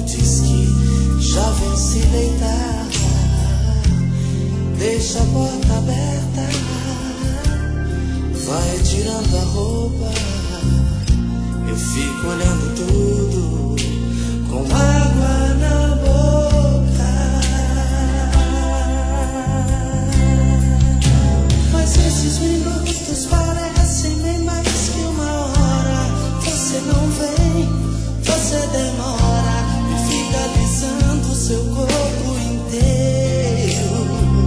diz que já vem se deitar. Deixa a porta aberta, vai tirando a roupa. Eu fico olhando tudo com água na boca. Mas esses minutos parecem bem mais que uma hora. Você não vem, você demora e fica alisando o seu corpo inteiro.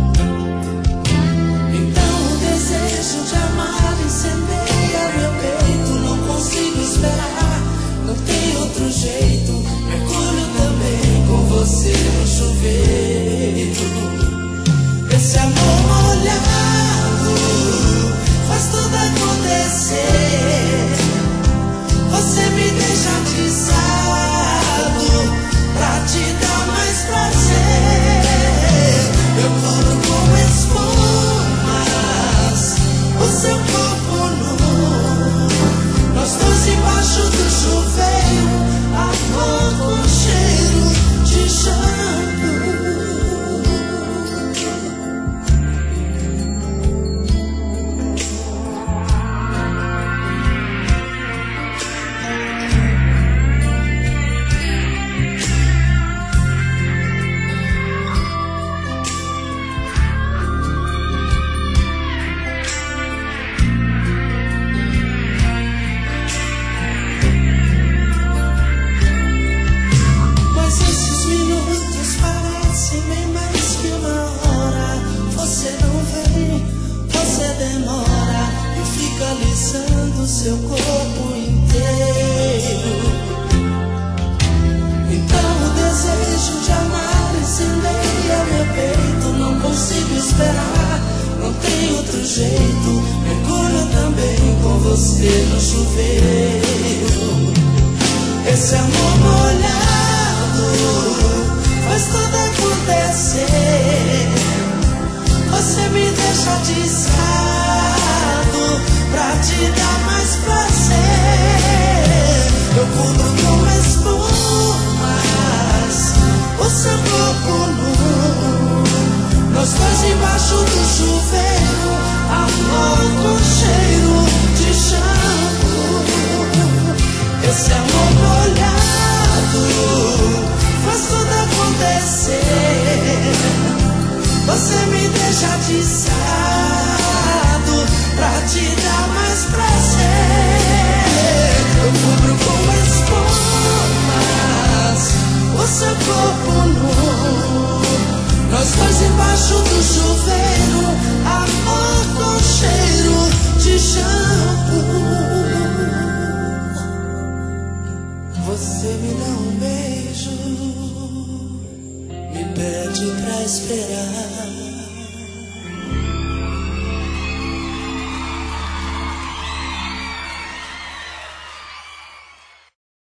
Então o desejo de amar incendeia meu peito. Não consigo esperar, não tem outro jeito. Mergulho também com você no chuveiro. Esse amor molhado faz tudo acontecer. Você me deixa atiçado pra te dar mais prazer. Eu cubro com espumas o seu corpo nu. Nós dois embaixo do chuveiro, amor com cheiro de shampoo. Seu corpo inteiro. Então o desejo de amar incendeia meu peito. Não consigo esperar, não tem outro jeito. Mergulho também com você no chuveiro. Esse amor molhado faz tudo acontecer. Você me deixa atiçado pra te dar mais prazer. Eu cubro com espumas o seu corpo nu. Nós dois embaixo do chuveiro, amor com cheiro de shampoo. Esse amor molhado faz tudo acontecer. Você me deixa atiçado pra te dar mais prazer. Eu cubro com espumas o seu corpo nu. Nós dois embaixo do chuveiro, amor com cheiro de shampoo. Você me dá um beijo, me pede pra esperar.